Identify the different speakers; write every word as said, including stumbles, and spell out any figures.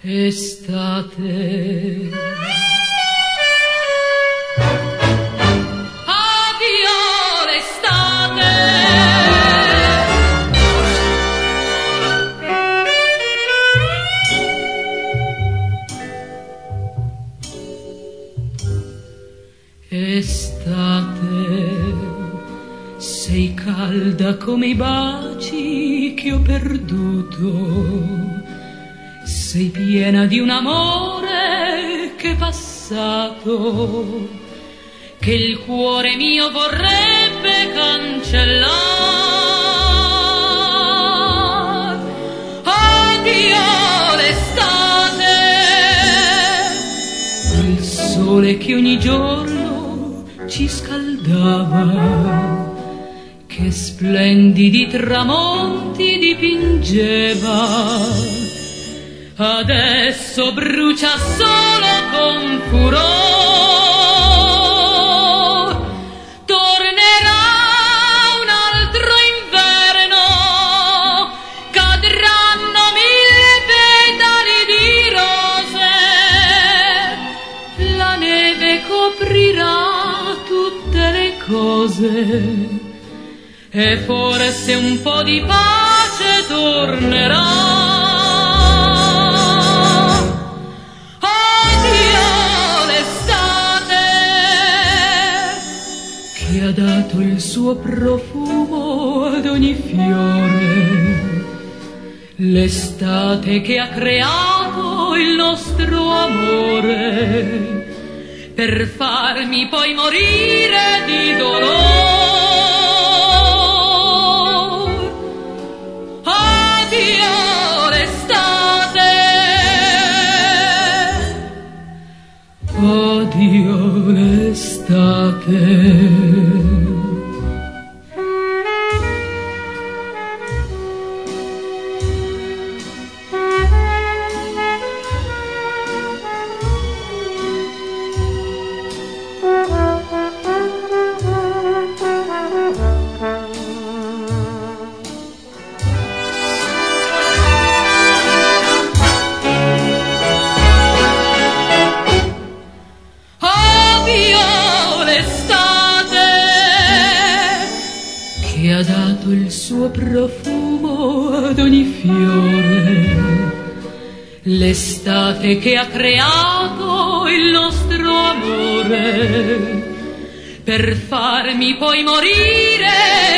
Speaker 1: estate. Addio l'estate. Estate, sei calda come i baci che ho perduto. Sei piena di un amore che è passato, che il cuore mio vorrebbe cancellare. Addio l'estate, il sole che ogni giorno ci scaldava, che splendidi tramonti dipingeva. Adesso brucia solo con furor. Tornerà un altro inverno, cadranno mille petali di rose, la neve coprirà tutte le cose e forse un po' di pace tornerà. Che ha dato il suo profumo ad ogni fiore, l'estate che ha creato il nostro amore, per farmi poi morire di dolore. Addio l'estate, addio l'estate. Che ha dato il suo profumo ad ogni fiore, l'estate che ha creato il nostro amore, per farmi poi morire